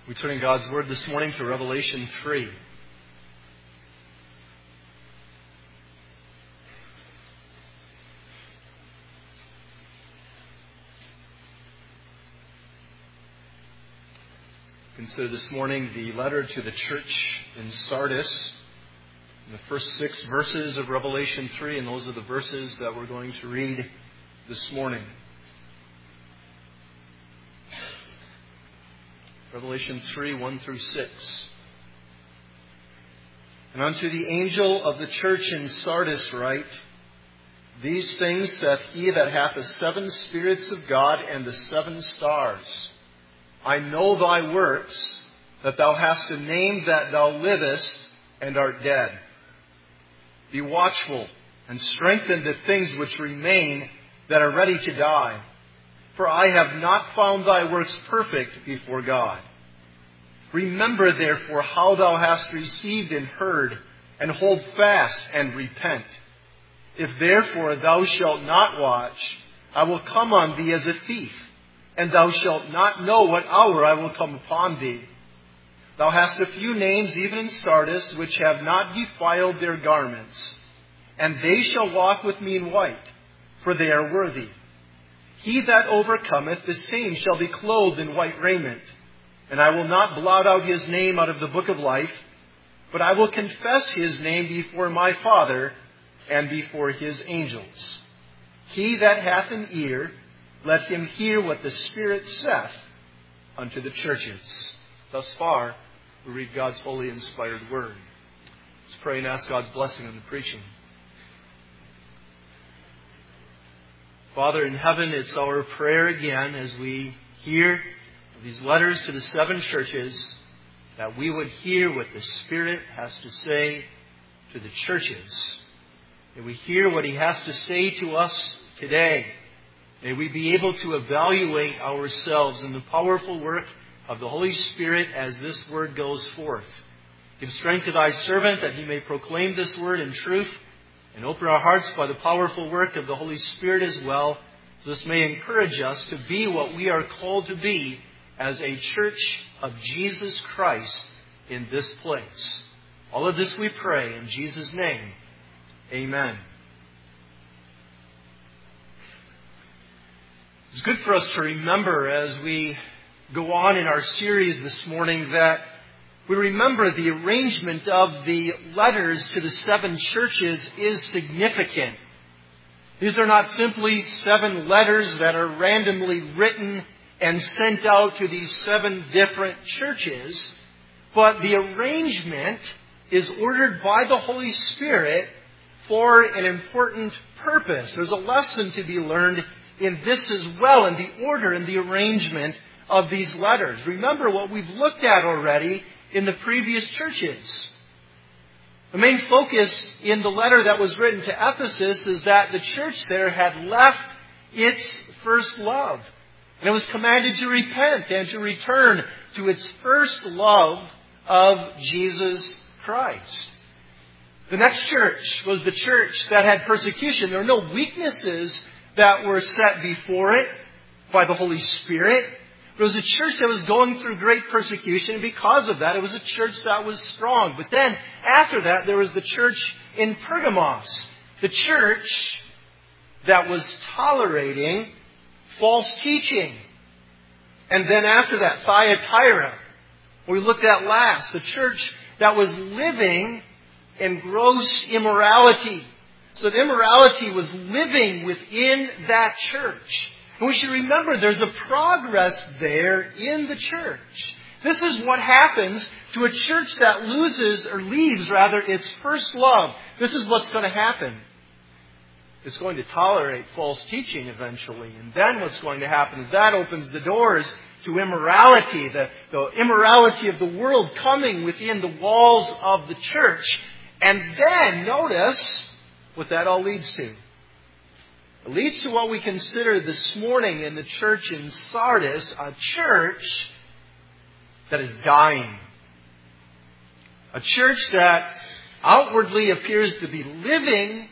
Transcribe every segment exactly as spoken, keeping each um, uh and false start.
We turn in God's Word this morning to Revelation three. Consider this morning the letter to the church in Sardis, in the first six verses of Revelation three, and those are the verses that we're going to read this morning. Revelation three, one through six. And unto the angel of the church in Sardis write, These things saith he that hath the seven spirits of God and the seven stars. I know thy works, that thou hast a name that thou livest and art dead. Be watchful and strengthen the things which remain that are ready to die. For I have not found thy works perfect before God. Remember therefore how thou hast received and heard, and hold fast and repent. If therefore thou shalt not watch, I will come on thee as a thief, and thou shalt not know what hour I will come upon thee. Thou hast a few names even in Sardis, which have not defiled their garments, and they shall walk with me in white, for they are worthy. He that overcometh, the same shall be clothed in white raiment. And I will not blot out his name out of the book of life, but I will confess his name before my Father and before his angels. He that hath an ear, let him hear what the Spirit saith unto the churches. Thus far, we read God's holy inspired word. Let's pray and ask God's blessing on the preaching. Father in heaven, it's our prayer again as we hear these letters to the seven churches that we would hear what the Spirit has to say to the churches. May we hear what He has to say to us today. May we be able to evaluate ourselves in the powerful work of the Holy Spirit as this word goes forth. Give strength to thy servant that he may proclaim this word in truth, and open our hearts by the powerful work of the Holy Spirit as well, so this may encourage us to be what we are called to be as a church of Jesus Christ in this place. All of this we pray in Jesus' name. Amen. It's good for us to remember as we go on in our series this morning that we remember the arrangement of the letters to the seven churches is significant. These are not simply seven letters that are randomly written and sent out to these seven different churches, but the arrangement is ordered by the Holy Spirit for an important purpose. There's a lesson to be learned in this as well, in the order and the arrangement of these letters. Remember what we've looked at already in the previous churches. The main focus in the letter that was written to Ephesus is that the church there had left its first love. And it was commanded to repent and to return to its first love of Jesus Christ. The next church was the church that had persecution. There were no weaknesses that were set before it by the Holy Spirit. It was a church that was going through great persecution, and because of that, it was a church that was strong. But then, after that, there was the church in Pergamos, the church that was tolerating false teaching. And then after that, Thyatira, we looked at last, the church that was living in gross immorality. So the immorality was living within that church. And we should remember there's a progress there in the church. This is what happens to a church that loses, or leaves rather, its first love. This is what's going to happen. It's going to tolerate false teaching eventually. And then what's going to happen is that opens the doors to immorality, the, the immorality of the world coming within the walls of the church. And then, notice what that all leads to. It leads to what we consider this morning in the church in Sardis, a church that is dying. A church that outwardly appears to be living,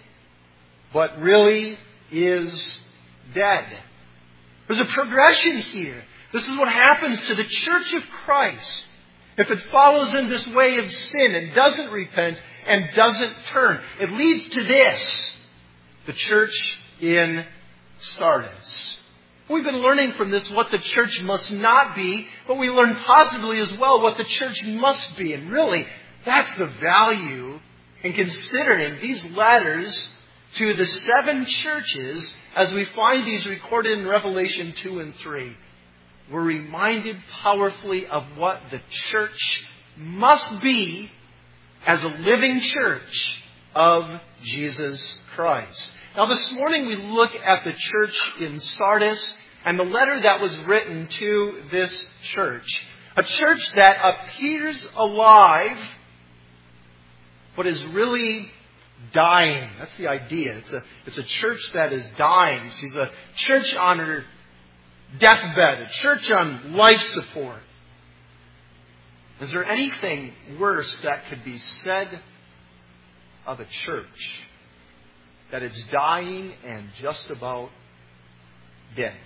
but really is dead. There's a progression here. This is what happens to the church of Christ if it follows in this way of sin and doesn't repent and doesn't turn. It leads to this, the church in Sardis. We've been learning from this what the church must not be, but we learn positively as well what the church must be. And really, that's the value in considering these letters to the seven churches as we find these recorded in Revelation two and three. We're reminded powerfully of what the church must be as a living church of Jesus Christ. Now this morning we look at the church in Sardis and the letter that was written to this church. A church that appears alive, but is really dying. That's the idea. It's a, it's a church that is dying. She's a church on her deathbed, a church on life support. Is there anything worse that could be said of a church that it's dying and just about dead?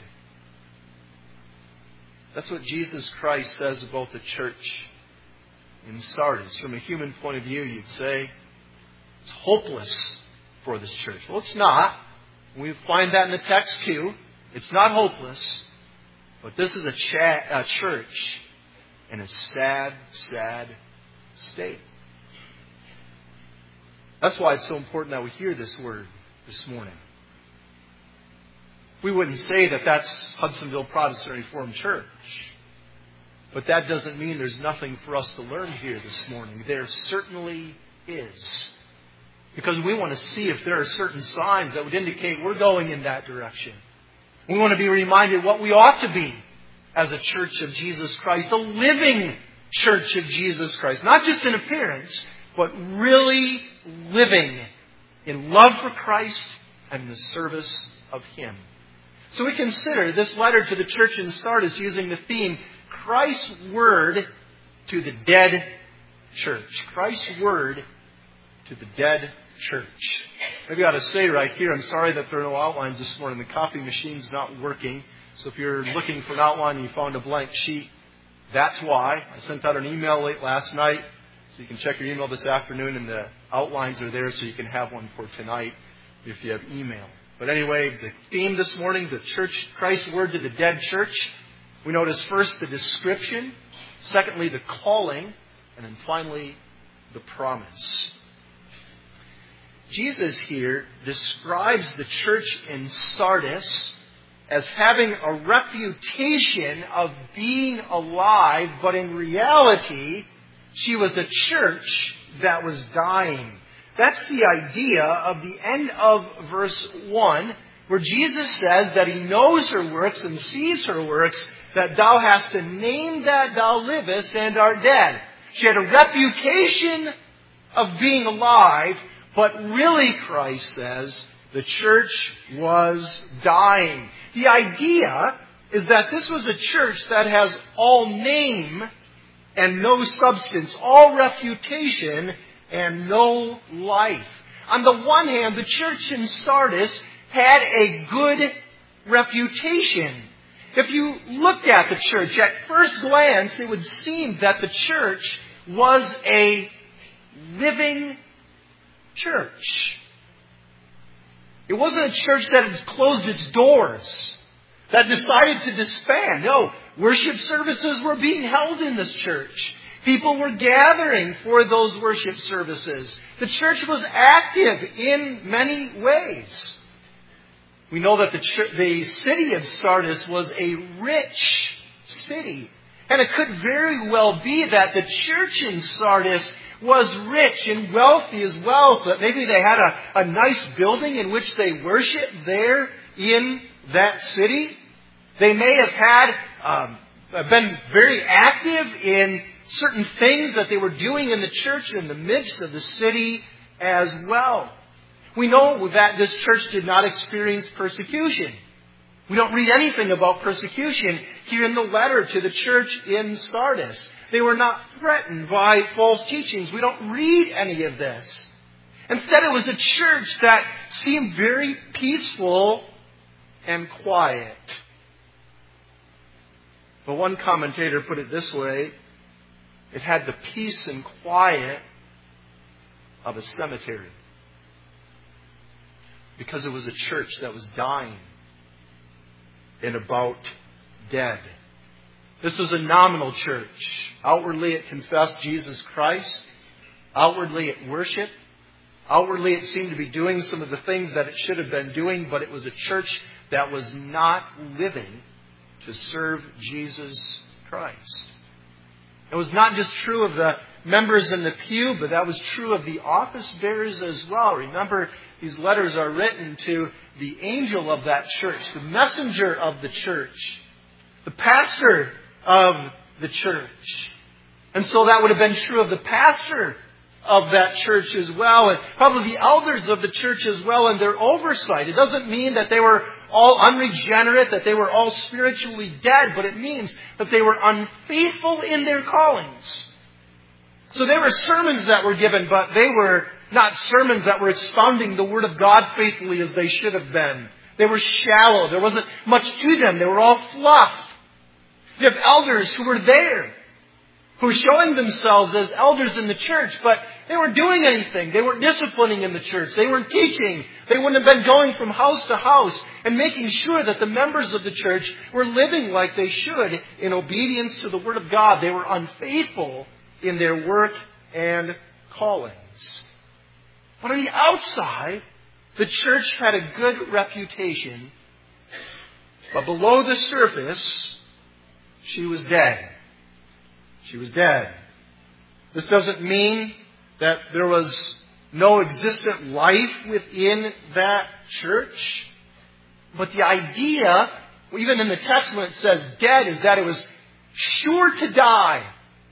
That's what Jesus Christ says about the church in Sardis. From a human point of view, you'd say it's hopeless for this church. Well, it's not. We find that in the text too. It's not hopeless. But this is a, cha- a church in a sad, sad state. That's why it's so important that we hear this word this morning. We wouldn't say that that's Hudsonville Protestant Reformed Church. But that doesn't mean there's nothing for us to learn here this morning. There certainly is. Because we want to see if there are certain signs that would indicate we're going in that direction. We want to be reminded what we ought to be as a church of Jesus Christ, a living church of Jesus Christ. Not just in appearance, but really living in love for Christ and the service of Him. So we consider this letter to the church in Sardis using the theme, Christ's Word to the Dead Church. Christ's Word to the Dead Church. Maybe I ought to say right here, I'm sorry that there are no outlines this morning. The copy machine's not working. So if you're looking for an outline and you found a blank sheet, that's why. I sent out an email late last night. So you can check your email this afternoon and the outlines are there so you can have one for tonight if you have email. But anyway, the theme this morning, the church, Christ's Word to the Dead Church. We notice first the description, secondly the calling, and then finally the promise. Jesus here describes the church in Sardis as having a reputation of being alive, but in reality, she was a church that was dying. That's the idea of the end of verse one, where Jesus says that He knows her works and sees her works, that thou hast a name that thou livest and art dead. She had a reputation of being alive, but really, Christ says, the church was dying. The idea is that this was a church that has all name and no substance, all reputation and no life. On the one hand, the church in Sardis had a good reputation. If you looked at the church, at first glance, it would seem that the church was a living church. It wasn't a church that had closed its doors, that decided to disband. No, worship services were being held in this church. People were gathering for those worship services. The church was active in many ways. We know that the, ch- the city of Sardis was a rich city. And it could very well be that the church in Sardis was rich and wealthy as well. So that maybe they had a, a nice building in which they worshiped there in that city. They may have had um, been very active in certain things that they were doing in the church in the midst of the city as well. We know that this church did not experience persecution. We don't read anything about persecution here in the letter to the church in Sardis. They were not threatened by false teachings. We don't read any of this. Instead, it was a church that seemed very peaceful and quiet. But one commentator put it this way: it had the peace and quiet of a cemetery. Because it was a church that was dying and about dead. This was a nominal church. Outwardly it confessed Jesus Christ. Outwardly it worshiped. Outwardly it seemed to be doing some of the things that it should have been doing, but it was a church that was not living to serve Jesus Christ. It was not just true of the members in the pew, but that was true of the office bearers as well. Remember, these letters are written to the angel of that church, the messenger of the church, the pastor of the church. And so that would have been true of the pastor of that church as well, and probably the elders of the church as well, and their oversight. It doesn't mean that they were all unregenerate, that they were all spiritually dead, but it means that they were unfaithful in their callings. So there were sermons that were given, but they were not sermons that were expounding the Word of God faithfully as they should have been. They were shallow. There wasn't much to them. They were all fluff. You have elders who were there, who were showing themselves as elders in the church, but they weren't doing anything. They weren't disciplining in the church. They weren't teaching. They wouldn't have been going from house to house and making sure that the members of the church were living like they should in obedience to the Word of God. They were unfaithful in their work and callings. But on the outside, the church had a good reputation, but below the surface, she was dead. She was dead. This doesn't mean that there was no existent life within that church. But the idea, even in the text when it says dead, is that it was sure to die.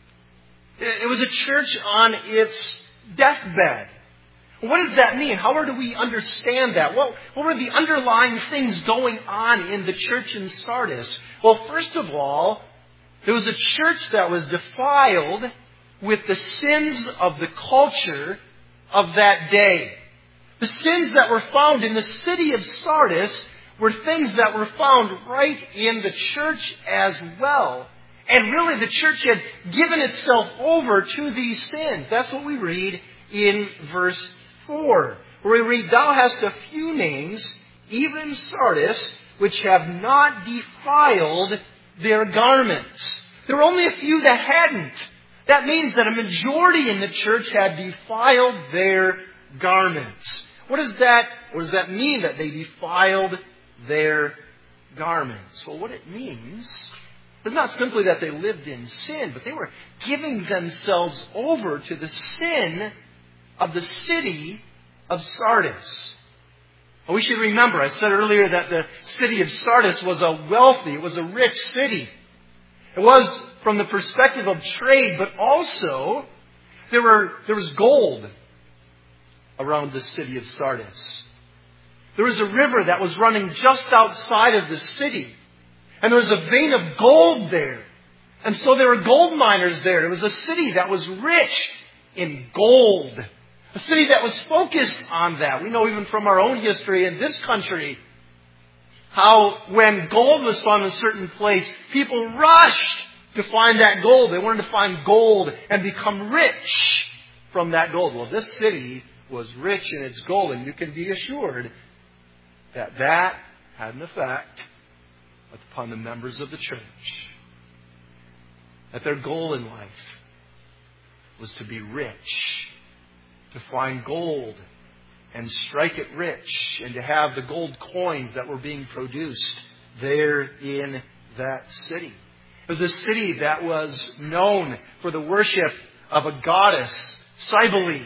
It was a church on its deathbed. What does that mean? How do we understand that? What, what were the underlying things going on in the church in Sardis? Well, first of all, there was a church that was defiled with the sins of the culture of that day. The sins that were found in the city of Sardis were things that were found right in the church as well. And really the church had given itself over to these sins. That's what we read in verse four. Where we read, "Thou hast a few names, even Sardis, which have not defiled their garments." There were only a few that hadn't. That means that a majority in the church had defiled their garments. What does that, what does that mean, that they defiled their garments? Well, what it means is not simply that they lived in sin, but they were giving themselves over to the sin of the city of Sardis. Well, we should remember, I said earlier that the city of Sardis was a wealthy, it was a rich city. It was from the perspective of trade, but also there were there was gold around the city of Sardis. There was a river that was running just outside of the city. And there was a vein of gold there. And so there were gold miners there. It was a city that was rich in gold. A city that was focused on that. We know even from our own history in this country how when gold was found in a certain place, people rushed to find that gold. They wanted to find gold and become rich from that gold. Well, this city was rich in its gold, and you can be assured that that had an effect upon the members of the church. That their goal in life was to be rich, to find gold and strike it rich, and to have the gold coins that were being produced there in that city. It was a city that was known for the worship of a goddess, Cybele.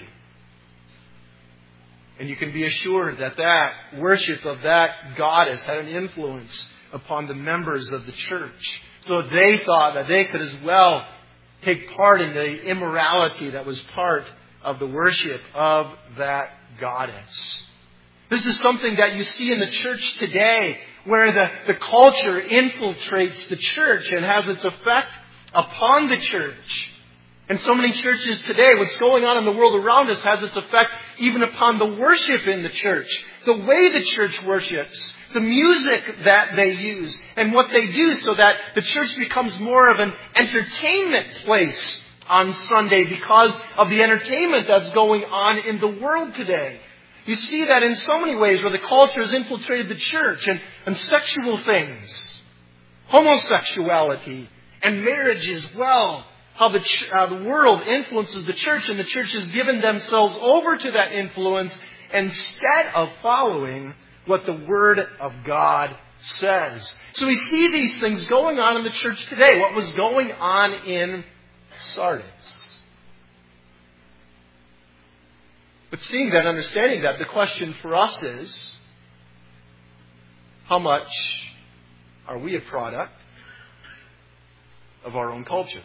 And you can be assured that that worship of that goddess had an influence upon the members of the church. So they thought that they could as well take part in the immorality that was part of the worship of that goddess. This is something that you see in the church today, where the, the culture infiltrates the church and has its effect upon the church. And so many churches today, what's going on in the world around us has its effect even upon the worship in the church. The way the church worships, the music that they use, and what they do so that the church becomes more of an entertainment place on Sunday because of the entertainment that's going on in the world today. You see that in so many ways where the culture has infiltrated the church and, and sexual things, homosexuality, and marriage as well. How the, ch- uh, the world influences the church, and the church has given themselves over to that influence instead of following what the Word of God says. So we see these things going on in the church today. What was going on in Sardis. But seeing that, understanding that, the question for us is, how much are we a product of our own culture?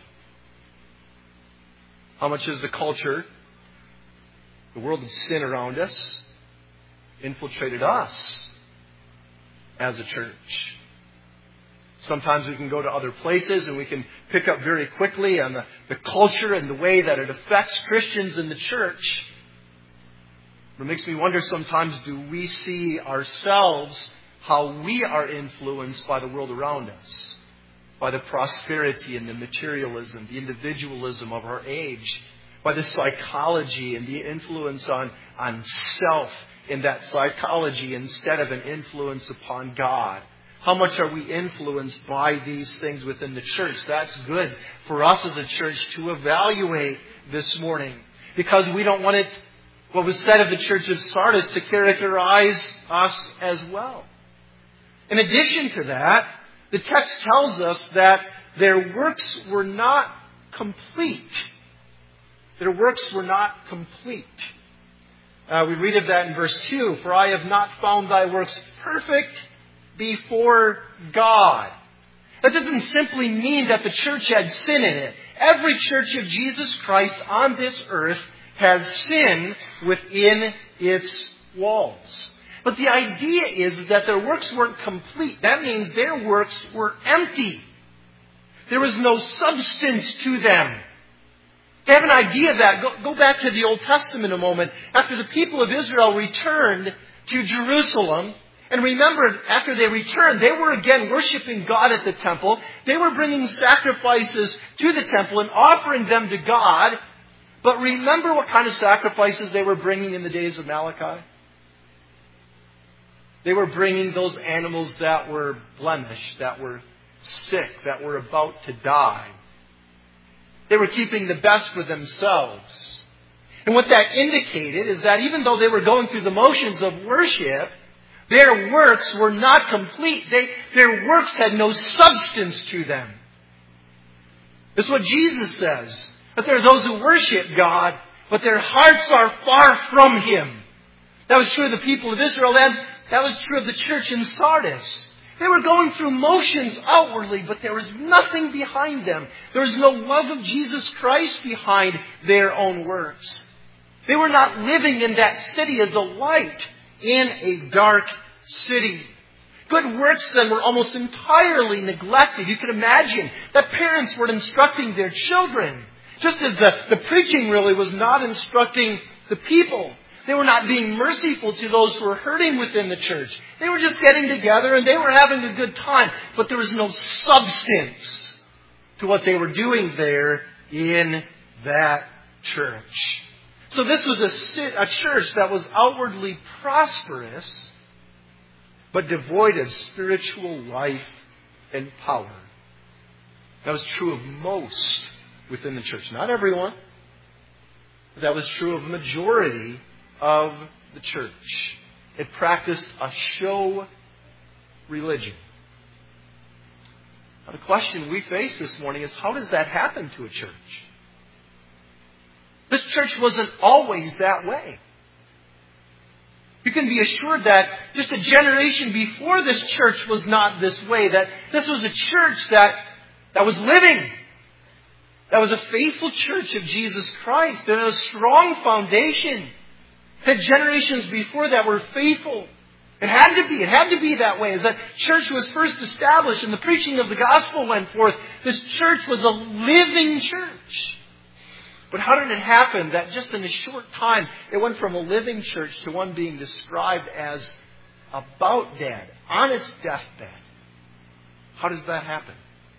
How much is the culture, the world of sin around us, infiltrated us as a church? Sometimes we can go to other places and we can pick up very quickly on the, the culture and the way that it affects Christians in the church. It makes me wonder sometimes, do we see ourselves how we are influenced by the world around us? By the prosperity and the materialism, the individualism of our age, by the psychology and the influence on, on self in that psychology instead of an influence upon God. How much are we influenced by these things within the church? That's good for us as a church to evaluate this morning, because we don't want it, what was said of the church of Sardis, to characterize us as well. In addition to that, the text tells us that their works were not complete. Their works were not complete. Uh, we read of that in verse two. For I have not found thy works perfect before God. That doesn't simply mean that the church had sin in it. Every church of Jesus Christ on this earth has sin within its walls. But the idea is that their works weren't complete. That means their works were empty. There was no substance to them. To have an idea of that, go, go back to the Old Testament a moment. After the people of Israel returned to Jerusalem, and remember, after they returned, they were again worshiping God at the temple. They were bringing sacrifices to the temple and offering them to God. But remember what kind of sacrifices they were bringing in the days of Malachi? They were bringing those animals that were blemished, that were sick, that were about to die. They were keeping the best for themselves. And what that indicated is that even though they were going through the motions of worship, their works were not complete. They, their works had no substance to them. That's what Jesus says. That there are those who worship God, but their hearts are far from Him. That was true of the people of Israel, and that was true of the church in Sardis. They were going through motions outwardly, but there was nothing behind them. There was no love of Jesus Christ behind their own works. They were not living in that city as a light in a dark city. Good works then were almost entirely neglected. You can imagine that parents were instructing their children, just as the, the preaching really was not instructing the people. They were not being merciful to those who were hurting within the church. They were just getting together and they were having a good time. But there was no substance to what they were doing there in that church. So this was a, a church that was outwardly prosperous, but devoid of spiritual life and power. That was true of most within the church. Not everyone. But that was true of the majority of the church. It practiced a show religion. Now, the question we face this morning is, how does that happen to a church? This church wasn't always that way. You can be assured that just a generation before this church was not this way. That this was a church that, that was living. That was a faithful church of Jesus Christ. That had a strong foundation. Had generations before that were faithful. It had to be. It had to be that way. As that church was first established and the preaching of the gospel went forth, this church was a living church. But how did it happen that just in a short time, it went from a living church to one being described as about dead, on its deathbed? How does that happen?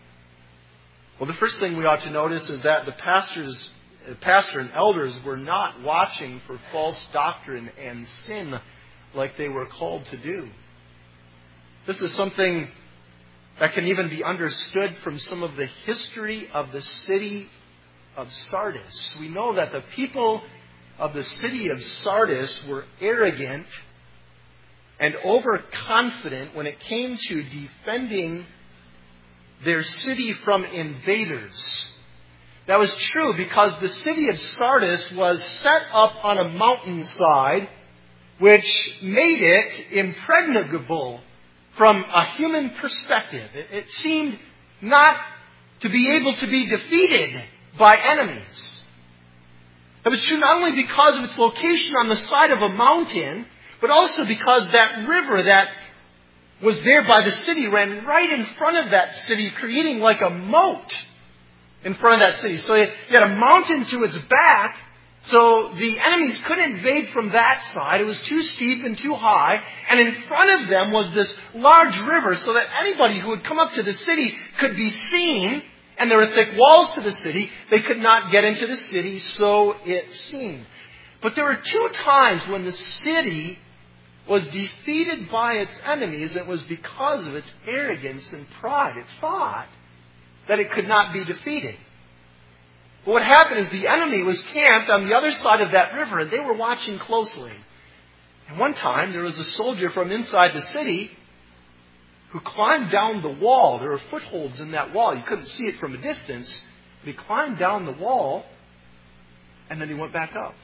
Well, the first thing we ought to notice is that the pastors, the pastor and elders were not watching for false doctrine and sin like they were called to do. This is something that can even be understood from some of the history of the city of Sardis. We know that the people of the city of Sardis were arrogant and overconfident when it came to defending their city from invaders. That was true because the city of Sardis was set up on a mountainside, which made it impregnable from a human perspective. It, it seemed not to be able to be defeated by enemies. That was true not only because of its location on the side of a mountain, but also because that river that was there by the city ran right in front of that city, creating like a moat in front of that city. So you had a mountain to its back, so the enemies couldn't invade from that side. It was too steep and too high. And in front of them was this large river, so that anybody who would come up to the city could be seen. And there were thick walls to the city. They could not get into the city, so it seemed. But there were two times when the city was defeated by its enemies. It was because of its arrogance and pride. It thought that it could not be defeated. But what happened is the enemy was camped on the other side of that river, and they were watching closely. And one time, there was a soldier from inside the city who climbed down the wall. There were footholds in that wall. You couldn't see it from a distance. But he climbed down the wall, and then he went back up.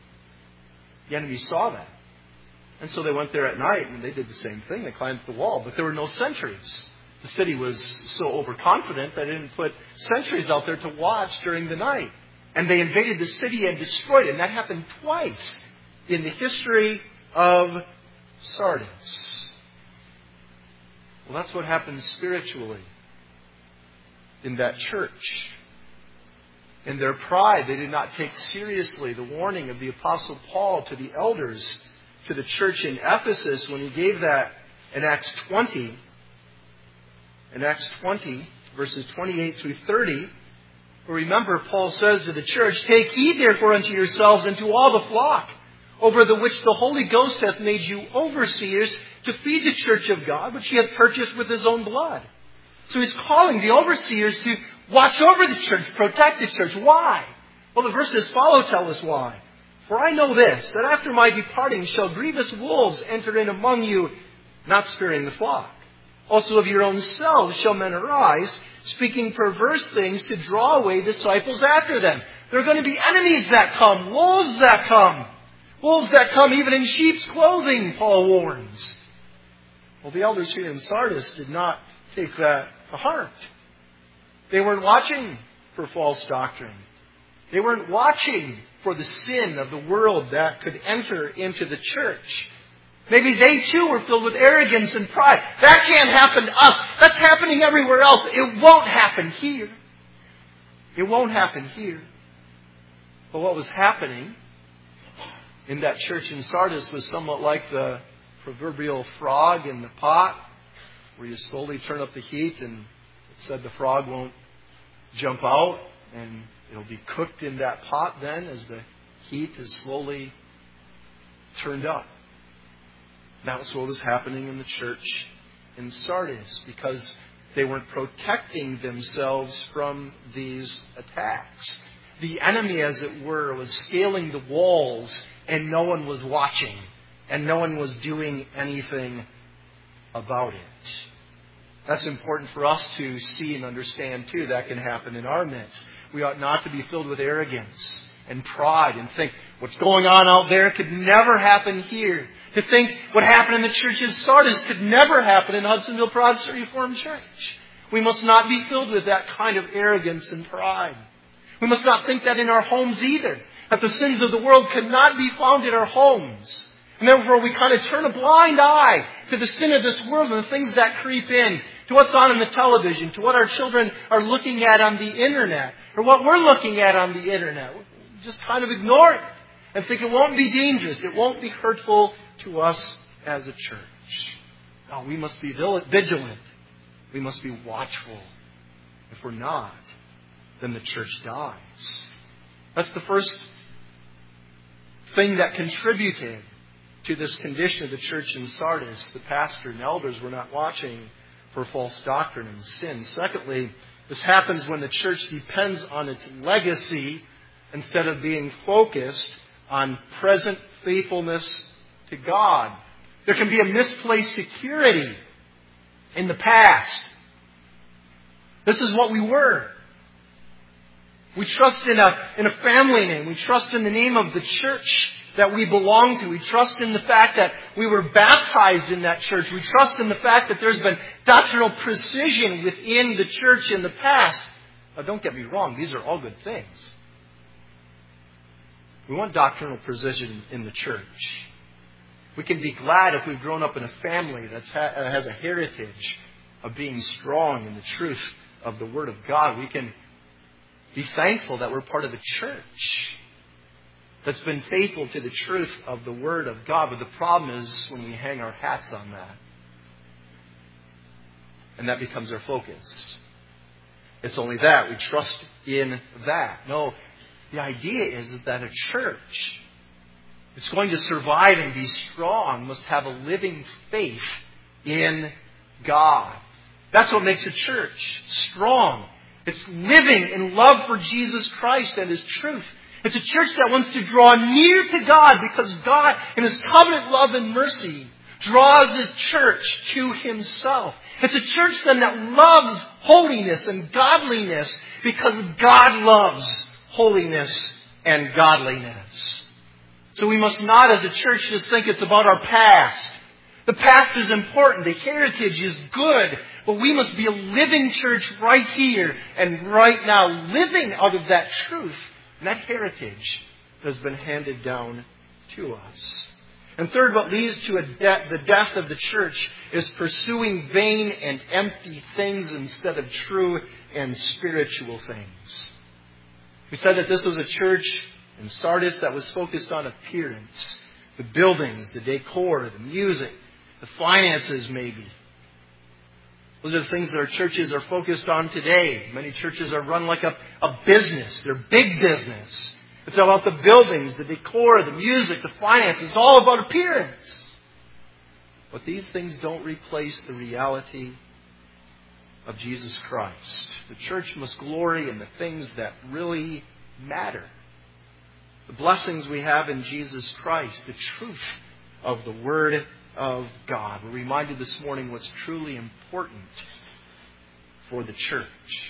The enemy saw that. And so they went there at night, and they did the same thing. They climbed the wall, but there were no sentries. The city was so overconfident that they didn't put sentries out there to watch during the night. And they invaded the city and destroyed it. And that happened twice in the history of Sardis. Well, that's what happened spiritually in that church. In their pride, they did not take seriously the warning of the Apostle Paul to the elders, to the church in Ephesus, when he gave that in Acts twenty. In Acts twenty, verses twenty-eight through thirty, where remember, Paul says to the church, "Take heed therefore unto yourselves and to all the flock, over the which the Holy Ghost hath made you overseers, to feed the church of God, which he hath purchased with his own blood." So he's calling the overseers to watch over the church, protect the church. Why? Well, the verses follow tell us why. "For I know this, that after my departing shall grievous wolves enter in among you, not sparing the flock. Also of your own selves shall men arise, speaking perverse things to draw away disciples after them." There are going to be enemies that come, wolves that come. Wolves that come even in sheep's clothing, Paul warns. Well, the elders here in Sardis did not take that to heart. They weren't watching for false doctrine. They weren't watching for the sin of the world that could enter into the church. Maybe they too were filled with arrogance and pride. That can't happen to us. That's happening everywhere else. It won't happen here. It won't happen here. But what was happening in that church in Sardis was somewhat like the proverbial frog in the pot, where you slowly turn up the heat, and it said the frog won't jump out, and it'll be cooked in that pot then as the heat is slowly turned up. That was what was happening in the church in Sardis, because they weren't protecting themselves from these attacks. The enemy, as it were, was scaling the walls, and no one was watching, and no one was doing anything about it. That's important for us to see and understand, too. That can happen in our midst. We ought not to be filled with arrogance and pride and think what's going on out there could never happen here. To think what happened in the church of Sardis could never happen in Hudsonville Protestant Reformed Church. We must not be filled with that kind of arrogance and pride. We must not think that in our homes either. That the sins of the world cannot be found in our homes. And therefore we kind of turn a blind eye to the sin of this world and the things that creep in, to what's on in the television, to what our children are looking at on the internet, or what we're looking at on the internet. Just kind of ignore it and think it won't be dangerous. It won't be hurtful to us as a church. No, we must be vigilant. We must be watchful. If we're not, then the church dies. That's the first thing that contributed to this condition of the church in Sardis. The pastor and elders were not watching for false doctrine and sin. Secondly, this happens when the church depends on its legacy instead of being focused on present faithfulness to God. There can be a misplaced security in the past. This is what we were. We trust in a, in a family name. We trust in the name of the church that we belong to. We trust in the fact that we were baptized in that church. We trust in the fact that there's been doctrinal precision within the church in the past. Now, don't get me wrong. These are all good things. We want doctrinal precision in the church. We can be glad if we've grown up in a family that has a heritage of being strong in the truth of the Word of God. We can be thankful that we're part of a church that's been faithful to the truth of the Word of God. But the problem is when we hang our hats on that. And that becomes our focus. It's only that. We trust in that. No, the idea is that a church that's going to survive and be strong must have a living faith in God. That's what makes a church strong. It's living in love for Jesus Christ and His truth. It's a church that wants to draw near to God because God, in His covenant love and mercy, draws the church to Himself. It's a church then that loves holiness and godliness because God loves holiness and godliness. So we must not, as a church, just think it's about our past. The past is important. The heritage is good. But we must be a living church right here and right now, living out of that truth and that heritage that has been handed down to us. And third, what leads to a de- the death of the church is pursuing vain and empty things instead of true and spiritual things. We said that this was a church in Sardis that was focused on appearance. The buildings, the decor, the music, the finances maybe. Those are the things that our churches are focused on today. Many churches are run like a, a business. They're big business. It's about the buildings, the decor, the music, the finances. It's all about appearance. But these things don't replace the reality of Jesus Christ. The church must glory in the things that really matter. The blessings we have in Jesus Christ, the truth of the Word of God. We're reminded this morning what's truly important for the church.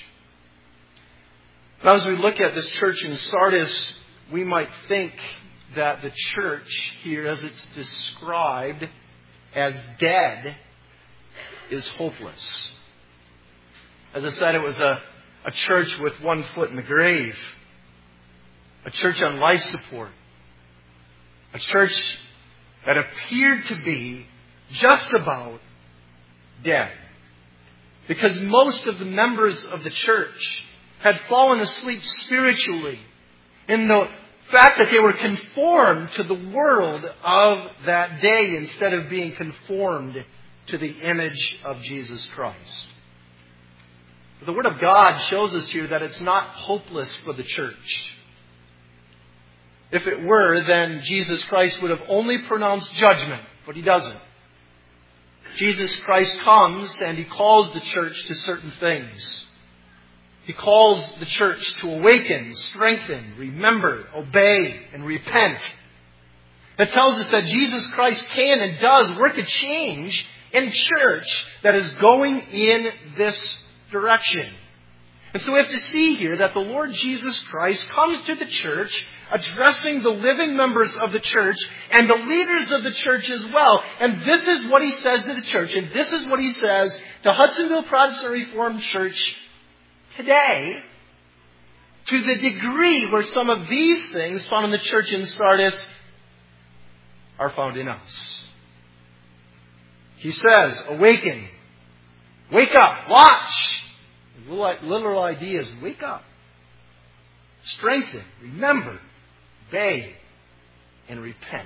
Now, as we look at this church in Sardis, we might think that the church here, as it's described as dead, is hopeless. As I said, it was a, a church with one foot in the grave. A church on life support. A church that appeared to be just about dead. Because most of the members of the church had fallen asleep spiritually in the fact that they were conformed to the world of that day instead of being conformed to the image of Jesus Christ. But the Word of God shows us here that it's not hopeless for the church. If it were, then Jesus Christ would have only pronounced judgment, but He doesn't. Jesus Christ comes and He calls the church to certain things. He calls the church to awaken, strengthen, remember, obey, and repent. It tells us that Jesus Christ can and does work a change in a church that is going in this direction. And so we have to see here that the Lord Jesus Christ comes to the church addressing the living members of the church and the leaders of the church as well. And this is what He says to the church. And this is what He says to Hudsonville Protestant Reformed Church today, to the degree where some of these things found in the church in Sardis are found in us. He says, awaken, wake up, watch. The literal idea is wake up. strengthen, remember, obey, and repent.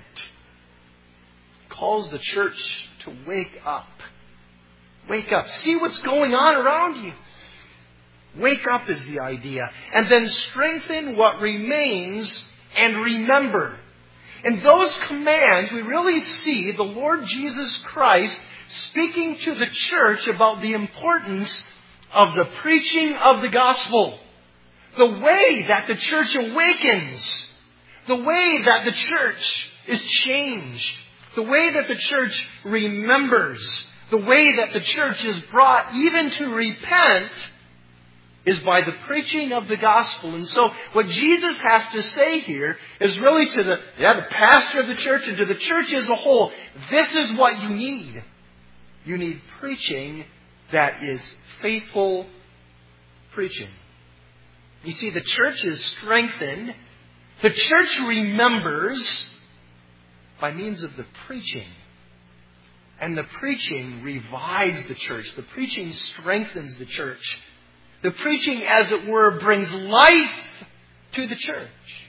He calls the church to wake up. Wake up. See what's going on around you. Wake up is the idea. And then strengthen what remains and remember. In those commands, we really see the Lord Jesus Christ speaking to the church about the importance of the preaching of the gospel. The way that the church awakens. The way that the church is changed. The way that the church remembers. The way that the church is brought even to repent is by the preaching of the gospel. And so what Jesus has to say here is really to the, yeah, the pastor of the church and to the church as a whole, this is what you need. You need preaching that is faithful preaching. You see, the church is strengthened. The church remembers by means of the preaching. And the preaching revives the church. The preaching strengthens the church. The preaching, as it were, brings life to the church.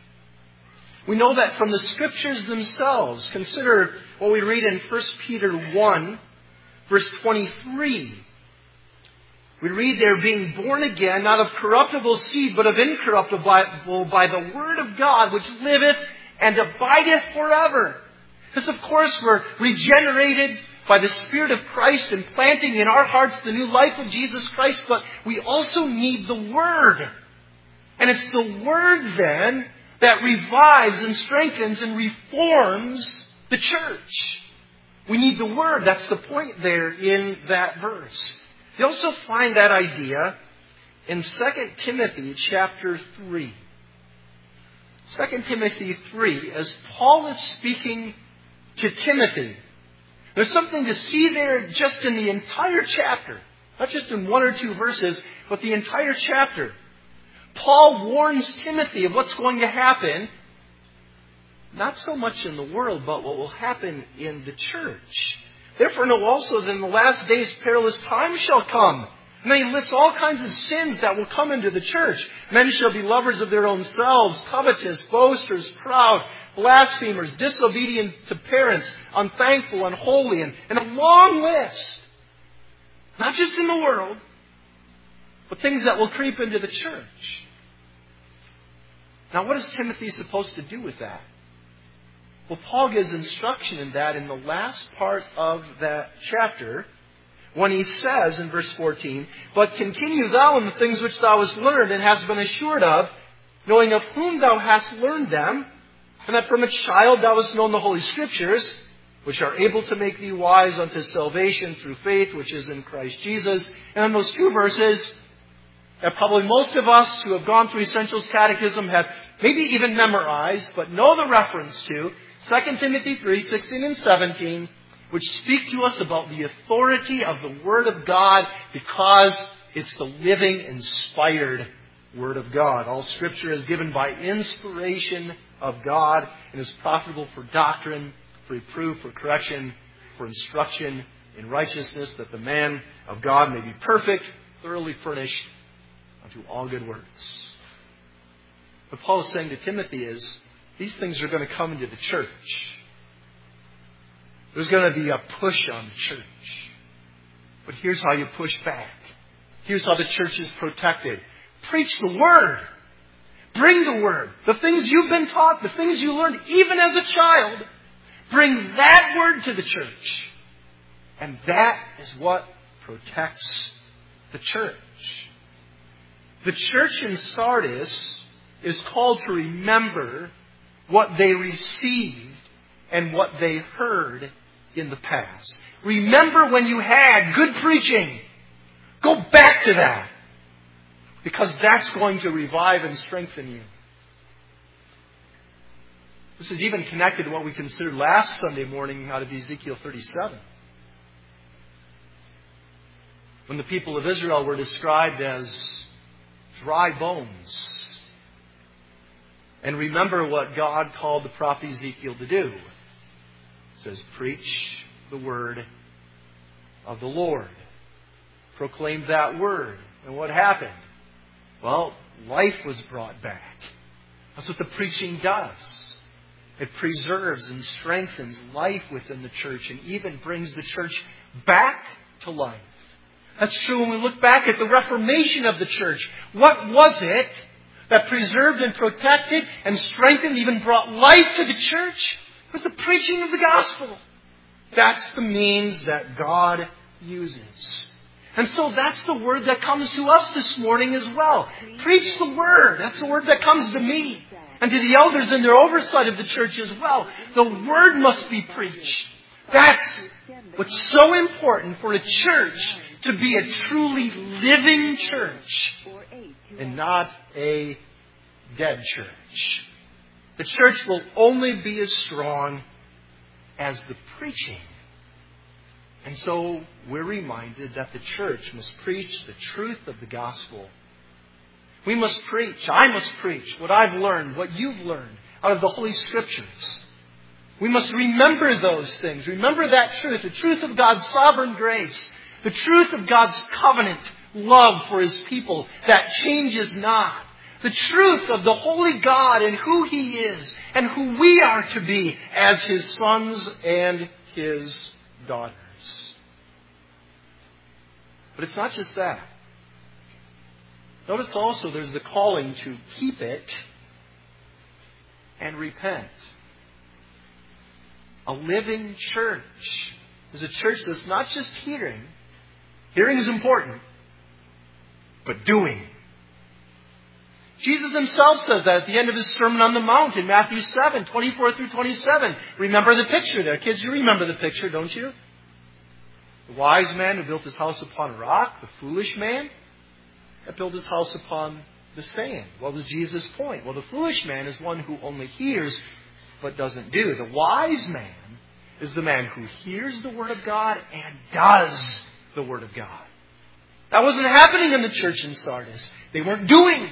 We know that from the Scriptures themselves. Consider what we read in First Peter one, verse twenty-three. We read there, being born again, not of corruptible seed, but of incorruptible, by the word of God, which liveth and abideth forever. Because, of course, we're regenerated by the Spirit of Christ and planting in our hearts the new life of Jesus Christ, but we also need the Word. And it's the Word then that revives and strengthens and reforms the church. We need the Word. That's the point there in that verse. You also find that idea in Second Timothy chapter three. Second Timothy three, as Paul is speaking to Timothy. There's something to see there just in the entire chapter. Not just in one or two verses, but the entire chapter. Paul warns Timothy of what's going to happen. Not so much in the world, but what will happen in the church. Therefore know also that in the last days perilous times shall come. And then he lists all kinds of sins that will come into the church. Men shall be lovers of their own selves, covetous, boasters, proud, blasphemers, disobedient to parents, unthankful, unholy, and, and a long list. Not just in the world, but things that will creep into the church. Now, what is Timothy supposed to do with that? Well, Paul gives instruction in that in the last part of that chapter, when he says in verse fourteen, but continue thou in the things which thou hast learned and hast been assured of, knowing of whom thou hast learned them, and that from a child thou hast known the Holy Scriptures, which are able to make thee wise unto salvation through faith which is in Christ Jesus. And in those two verses, that probably most of us who have gone through Essentials Catechism have maybe even memorized, but know the reference to Second Timothy three, sixteen and seventeen, which speak to us about the authority of the Word of God because it's the living, inspired Word of God. All Scripture is given by inspiration of God and is profitable for doctrine, for reproof, for correction, for instruction in righteousness, that the man of God may be perfect, thoroughly furnished unto all good works. What Paul is saying to Timothy is, these things are going to come into the church. There's going to be a push on the church. But here's how you push back. Here's how the church is protected. Preach the Word. Bring the Word. The things you've been taught, the things you learned even as a child, bring that Word to the church. And that is what protects the church. The church in Sardis is called to remember what they received and what they heard in the past. Remember when you had good preaching. Go back to that. Because that's going to revive and strengthen you. This is even connected to what we considered last Sunday morning out of Ezekiel thirty-seven. When the people of Israel were described as dry bones. And remember what God called the prophet Ezekiel to do. It says, preach the word of the Lord. Proclaim that word. And what happened? Well, life was brought back. That's what the preaching does. It preserves and strengthens life within the church and even brings the church back to life. That's true when we look back at the Reformation of the church. What was it that preserved and protected and strengthened, even brought life to the church? It was the preaching of the gospel. That's the means that God uses. And so that's the word that comes to us this morning as well. Preach the word. That's the word that comes to me and to the elders in their oversight of the church as well. The word must be preached. That's what's so important for a church to be a truly living church and not a dead church. The church will only be as strong as the preaching. And so we're reminded that the church must preach the truth of the gospel. We must preach, I must preach what I've learned, what you've learned out of the Holy Scriptures. We must remember those things. Remember that truth, the truth of God's sovereign grace, the truth of God's covenant love for His people that changes not. The truth of the holy God and who He is and who we are to be as His sons and His daughters. But it's not just that. Notice also there's the calling to keep it and repent. A living church is a church that's not just hearing. Hearing is important, but doing. Jesus Himself says that at the end of His Sermon on the Mount in Matthew seven, twenty-four through twenty-seven. Remember the picture there. Kids, you remember the picture, don't you? The wise man who built his house upon a rock, the foolish man that built his house upon the sand. What was Jesus' point? Well, the foolish man is one who only hears but doesn't do. The wise man is the man who hears the Word of God and does the Word of God. That wasn't happening in the church in Sardis. They weren't doing.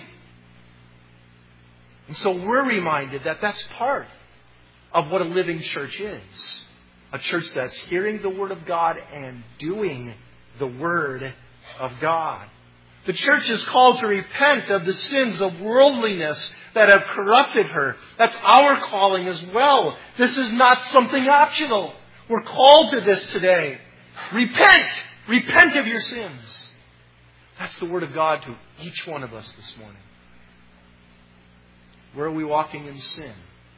And so we're reminded that that's part of what a living church is. A church that's hearing the Word of God and doing the Word of God. The church is called to repent of the sins of worldliness that have corrupted her. That's our calling as well. This is not something optional. We're called to this today. Repent. Repent of your sins. That's the Word of God to each one of us this morning. Where are we walking in sin?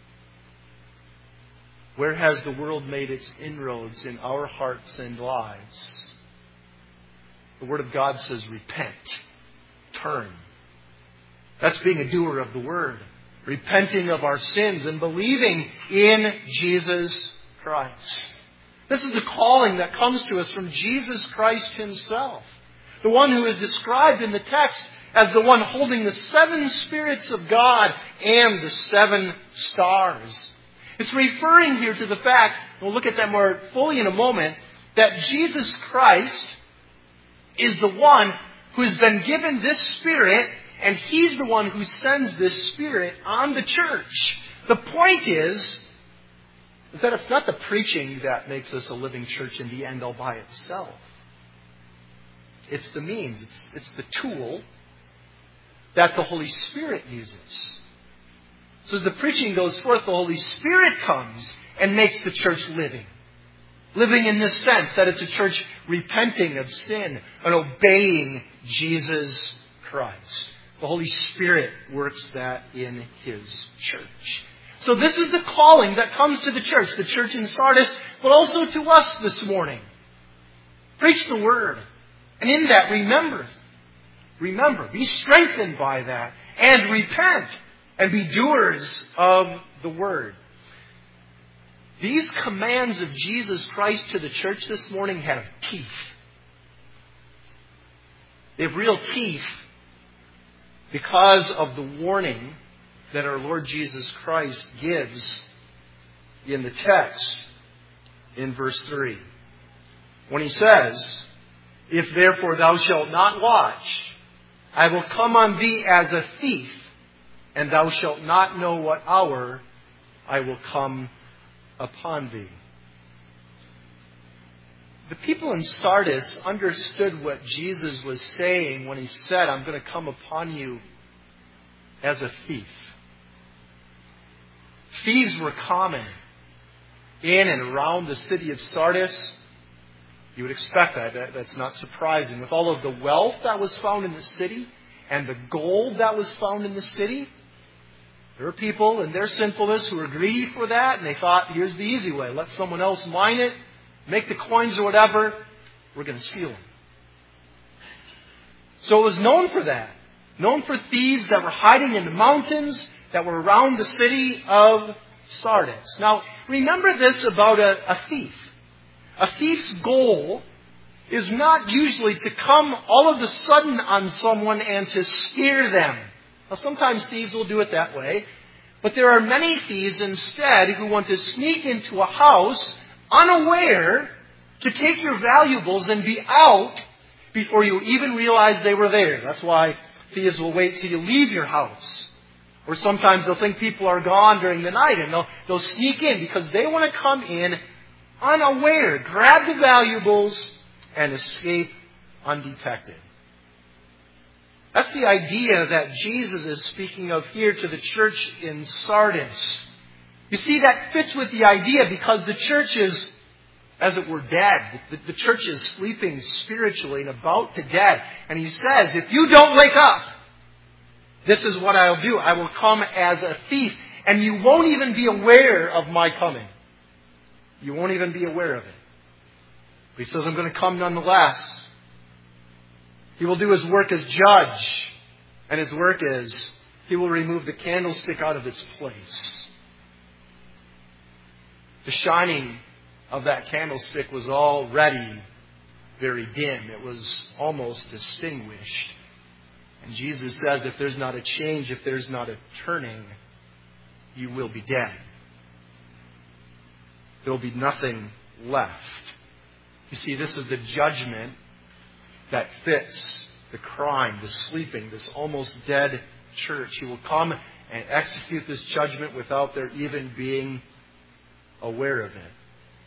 Where has the world made its inroads in our hearts and lives? The Word of God says, repent. Turn. That's being a doer of the Word. Repenting of our sins and believing in Jesus Christ. This is the calling that comes to us from Jesus Christ Himself. The one who is described in the text as the one holding the seven spirits of God and the seven stars. It's referring here to the fact, we'll look at that more fully in a moment, that Jesus Christ is the one who has been given this Spirit, and He's the one who sends this Spirit on the church. The point is, is that it's not the preaching that makes us a living church in the end all by itself. It's the means, it's, it's the tool that the Holy Spirit uses. So as the preaching goes forth, the Holy Spirit comes and makes the church living. Living in this sense that it's a church repenting of sin and obeying Jesus Christ. The Holy Spirit works that in His church. So this is the calling that comes to the church, the church in Sardis, but also to us this morning. Preach the Word. And in that, remember. Remember. Be strengthened by that. And repent. And be doers of the Word. These commands of Jesus Christ to the church this morning have teeth. They have real teeth because of the warning that our Lord Jesus Christ gives in the text in verse three. When He says, "If therefore thou shalt not watch, I will come on thee as a thief, and thou shalt not know what hour I will come upon thee." The people in Sardis understood what Jesus was saying when He said, "I'm going to come upon you as a thief." Thieves were common in and around the city of Sardis. You would expect that. that. That's not surprising. With all of the wealth that was found in the city and the gold that was found in the city, there were people in their sinfulness who were greedy for that, and they thought, here's the easy way. Let someone else mine it, make the coins or whatever. We're going to steal them. So it was known for that. Known for thieves that were hiding in the mountains that were around the city of Sardis. Now, remember this about a, a thief. A thief's goal is not usually to come all of a sudden on someone and to scare them. Now, sometimes thieves will do it that way. But there are many thieves instead who want to sneak into a house unaware to take your valuables and be out before you even realize they were there. That's why thieves will wait till you leave your house. Or sometimes they'll think people are gone during the night and they'll, they'll sneak in because they want to come in unaware, grab the valuables, and escape undetected. That's the idea that Jesus is speaking of here to the church in Sardis. You see, that fits with the idea because the church is, as it were, dead. The, the church is sleeping spiritually and about to dead. And he says, if you don't wake up, this is what I'll do. I will come as a thief, and you won't even be aware of my coming. You won't even be aware of it. But he says, I'm going to come nonetheless. He will do his work as judge. And his work is, he will remove the candlestick out of its place. The shining of that candlestick was already very dim. It was almost extinguished. And Jesus says, if there's not a change, if there's not a turning, you will be dead. There will be nothing left. You see, this is the judgment that fits the crime, the sleeping, this almost dead church. He will come and execute this judgment without their even being aware of it.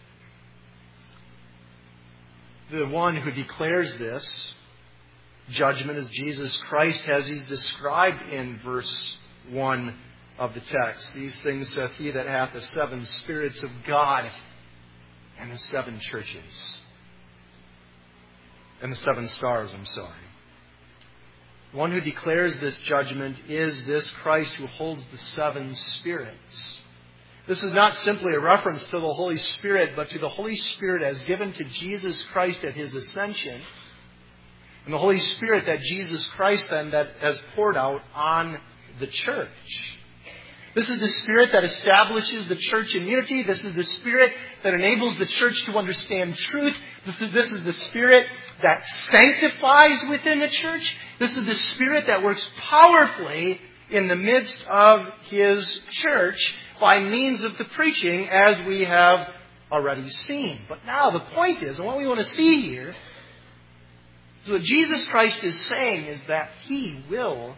The one who declares this judgment is Jesus Christ, as he's described in verse one of the text. These things saith he that hath the seven spirits of God and the seven churches. And the seven stars, I'm sorry. The one who declares this judgment is this Christ who holds the seven spirits. This is not simply a reference to the Holy Spirit, but to the Holy Spirit as given to Jesus Christ at his ascension. And the Holy Spirit that Jesus Christ then that has poured out on the church. This is the Spirit that establishes the church in unity. This is the Spirit that enables the church to understand truth. This is, this is the Spirit that sanctifies within the church. This is the Spirit that works powerfully in the midst of his church by means of the preaching, as we have already seen. But now the point is, and what we want to see here, is what Jesus Christ is saying is that he will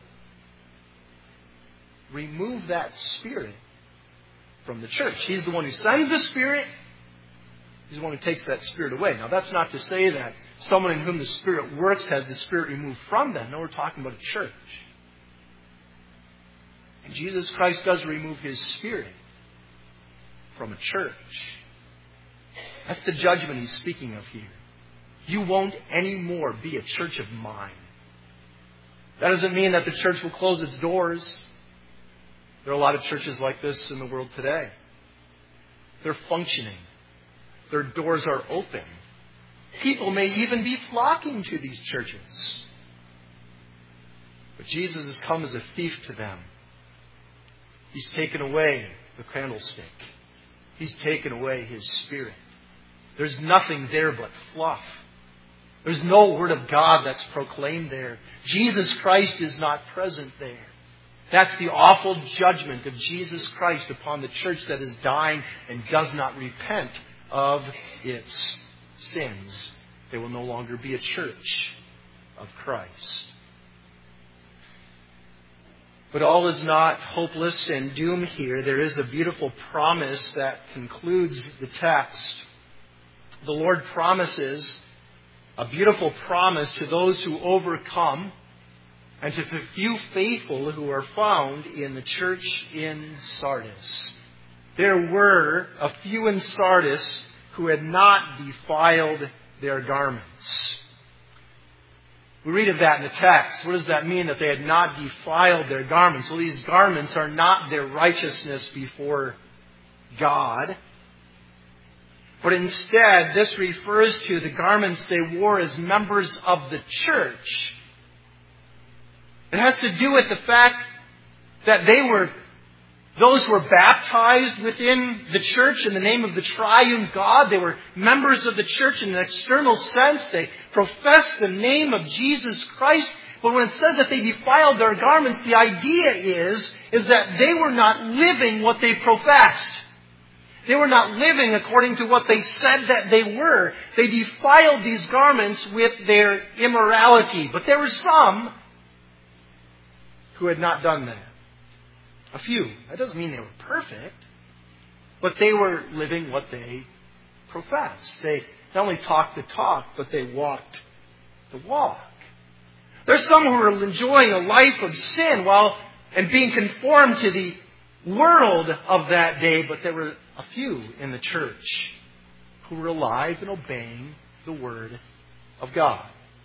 remove that Spirit from the church. He's the one who sends the Spirit. He's the one who takes that Spirit away. Now, that's not to say that someone in whom the Spirit works has the Spirit removed from them. No, we're talking about a church. And Jesus Christ does remove his Spirit from a church. That's the judgment he's speaking of here. You won't anymore be a church of mine. That doesn't mean that the church will close its doors. There are a lot of churches like this in the world today. They're functioning. Their doors are open. People may even be flocking to these churches. But Jesus has come as a thief to them. He's taken away the candlestick. He's taken away his Spirit. There's nothing there but fluff. There's no word of God that's proclaimed there. Jesus Christ is not present there. That's the awful judgment of Jesus Christ upon the church that is dying and does not repent of its sins. They will no longer be a church of Christ. But all is not hopeless and doom here. There is a beautiful promise that concludes the text. The Lord promises a beautiful promise to those who overcome and to the few faithful who are found in the church in Sardis. there were a few in Sardis who had not defiled their garments. We read of that in the text. What does that mean, that they had not defiled their garments? Well, these garments are not their righteousness before God, but instead this refers to the garments they wore as members of the church. It has to do with the fact that they were, those who were baptized within the church in the name of the triune God. They were members of the church in an external sense. They professed the name of Jesus Christ. But when it says that they defiled their garments, the idea is, is that they were not living what they professed. They were not living according to what they said that they were. They defiled these garments with their immorality. But there were some who had not done that. A few. That doesn't mean they were perfect, but they were living what they professed. They not only talked the talk, but they walked the walk. There's some who were enjoying a life of sin while and being conformed to the world of that day, but there were a few in the church who were alive and obeying the Word of God.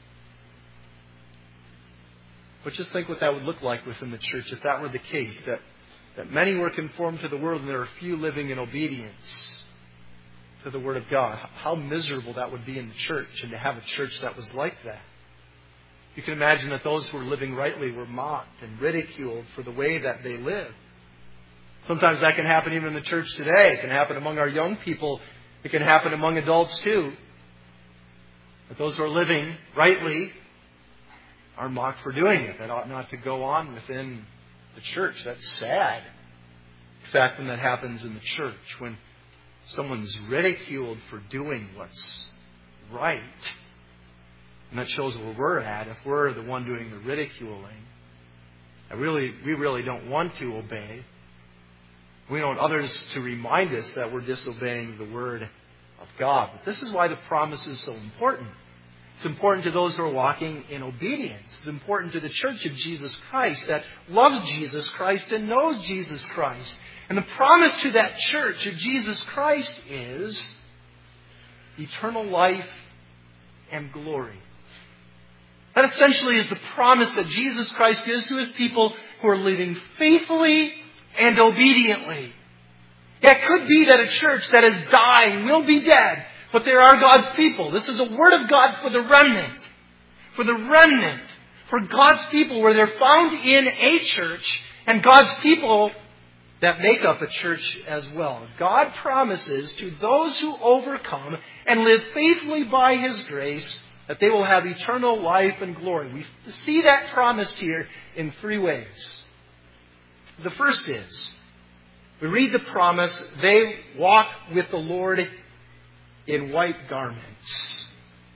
But just think what that would look like within the church if that were the case, that, that many were conformed to the world and there were few living in obedience to the Word of God. How miserable that would be in the church, and to have a church that was like that. You can imagine that those who were living rightly were mocked and ridiculed for the way that they lived. Sometimes that can happen even in the church today. It can happen among our young people. It can happen among adults too. But those who are living rightly are mocked for doing it. That ought not to go on within the church. That's sad. In fact, when that happens in the church, when someone's ridiculed for doing what's right, and that shows where we're at. If we're the one doing the ridiculing, and really, we really don't want to obey. We want others to remind us that we're disobeying the Word of God. But this is why the promise is so important. It's important to those who are walking in obedience. It's important to the church of Jesus Christ that loves Jesus Christ and knows Jesus Christ. And the promise to that church of Jesus Christ is eternal life and glory. That essentially is the promise that Jesus Christ gives to His people who are living faithfully and obediently. It could be that a church that is dying will be dead, but there are God's people. This is a word of God for the remnant. For the remnant. For God's people, where they're found in a church, and God's people that make up a church as well. God promises to those who overcome and live faithfully by His grace that they will have eternal life and glory. We see that promised here in three ways. The first is, we read the promise, they walk with the Lord in white garments.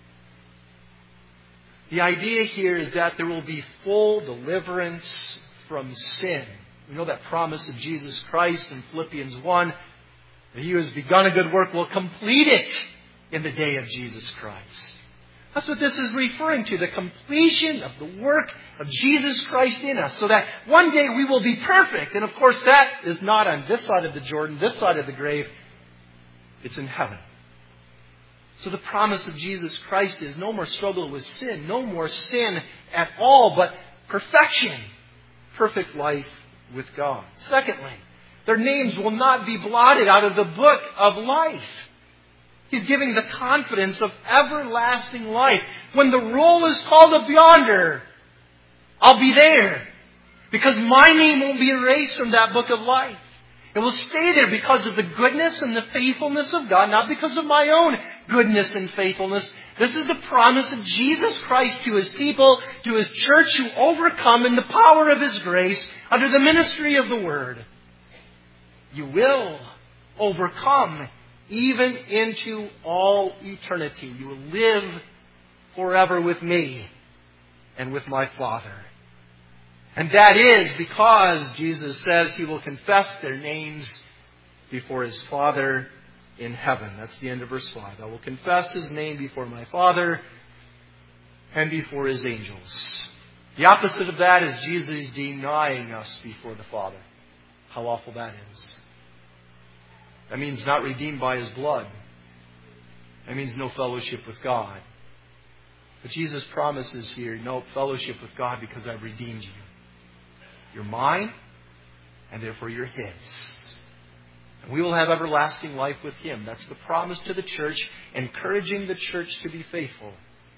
The idea here is that there will be full deliverance from sin. We know that promise of Jesus Christ in Philippians one, that He who has begun a good work will complete it in the day of Jesus Christ. That's what this is referring to, the completion of the work of Jesus Christ in us, so that one day we will be perfect. And of course that is not on this side of the Jordan, this side of the grave. It's in heaven. So the promise of Jesus Christ is no more struggle with sin, no more sin at all, but perfection, perfect life with God. Secondly, their names will not be blotted out of the book of life. He's giving the confidence of everlasting life. When the roll is called up yonder, I'll be there. Because my name won't be erased from that book of life. It will stay there because of the goodness and the faithfulness of God, not because of my own goodness and faithfulness. This is the promise of Jesus Christ to His people, to His church who overcome in the power of His grace under the ministry of the Word. You will overcome even into all eternity. You will live forever with me and with my Father. And that is because Jesus says He will confess their names before His Father in heaven. That's the end of verse five. I will confess His name before my Father and before His angels. The opposite of that is Jesus denying us before the Father. How awful that is. That means not redeemed by His blood. That means no fellowship with God. But Jesus promises here, no fellowship with God because I've redeemed you. You're mine, and therefore you're His. And we will have everlasting life with Him. That's the promise to the church, encouraging the church to be faithful.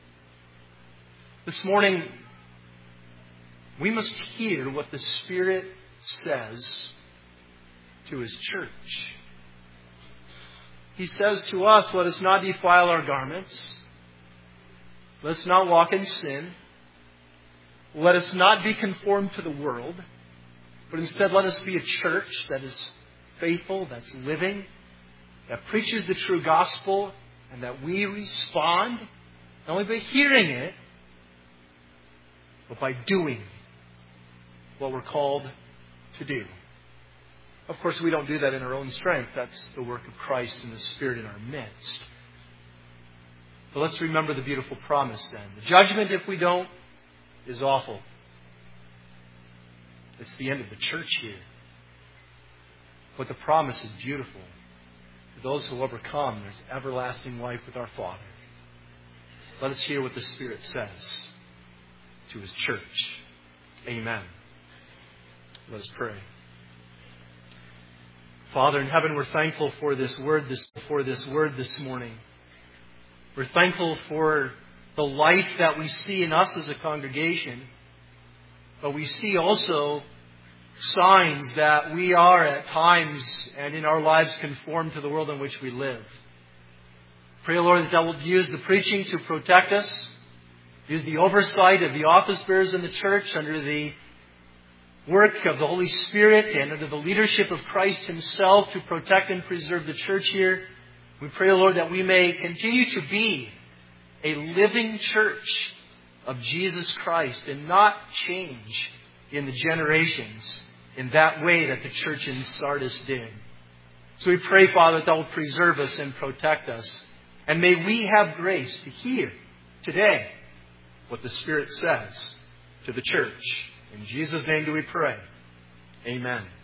This morning, we must hear what the Spirit says to His church. He says to us, let us not defile our garments. Let us not walk in sin. Let us not be conformed to the world. But instead, let us be a church that is faithful, that's living, that preaches the true gospel, and that we respond, not only by hearing it, but by doing what we're called to do. Of course, we don't do that in our own strength. That's the work of Christ and the Spirit in our midst. But let's remember the beautiful promise then. The judgment, if we don't, is awful. It's the end of the church here. But the promise is beautiful. For those who overcome, there's everlasting life with our Father. Let us hear what the Spirit says to His church. Amen. Let us pray. Father in heaven, we're thankful for this word this for this word this morning. We're thankful for the life that we see in us as a congregation, but we see also signs that we are at times and in our lives conformed to the world in which we live. Pray, Lord, that Thou wilt use the preaching to protect us, use the oversight of the office bearers in the church under the work of the Holy Spirit and under the leadership of Christ Himself to protect and preserve the church here. We pray, Lord, that we may continue to be a living church of Jesus Christ and not change in the generations in that way that the church in Sardis did. So we pray, Father, that Thou wilt preserve us and protect us. And may we have grace to hear today what the Spirit says to the church. In Jesus' name do we pray. Amen.